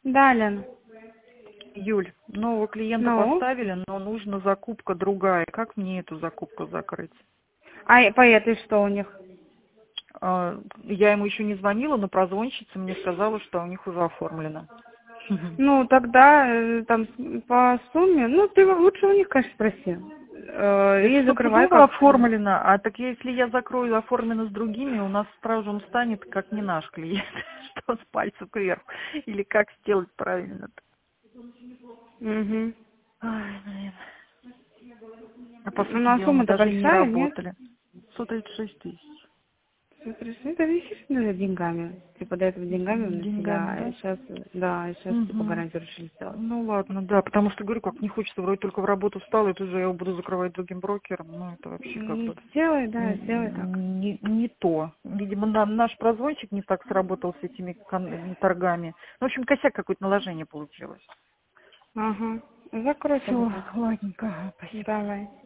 Да, Лена. Юль, нового клиента Ну? поставили, но нужна закупка другая. Как мне эту закупку закрыть? А по этой что у них? Я ему еще не звонила, но прозвонщица мне сказала, что у них уже оформлено. Ну, тогда там по сумме, ну, ты лучше у них, конечно, спроси. Это И закрывай стопудово как. оформлено, а так если я закрою оформлено с другими, у нас сразу он станет как не наш клиент, что с пальцев кверху. Или как сделать правильно-то? Угу. Ай, блин. А по Ну, сути а дела мы сумма-то даже и не большая, нет? работали. 136 тысяч. Это естественно деньгами. Типа до этого деньгами на себя, Деньгами, а да? сейчас, да, сейчас типа Угу. гарантию решили сделать. Ну ладно, да, потому что, говорю, как не хочется, вроде только в работу встала, и тут же я его буду закрывать другим брокером, ну это вообще как бы Сделай, да, сделай так. не то. Видимо, наш прозвончик не так сработал с этими торгами. В общем, косяк какое-то наложение получилось. Ага. Закрой Все, тогда так. ладненько, спасибо. Давай.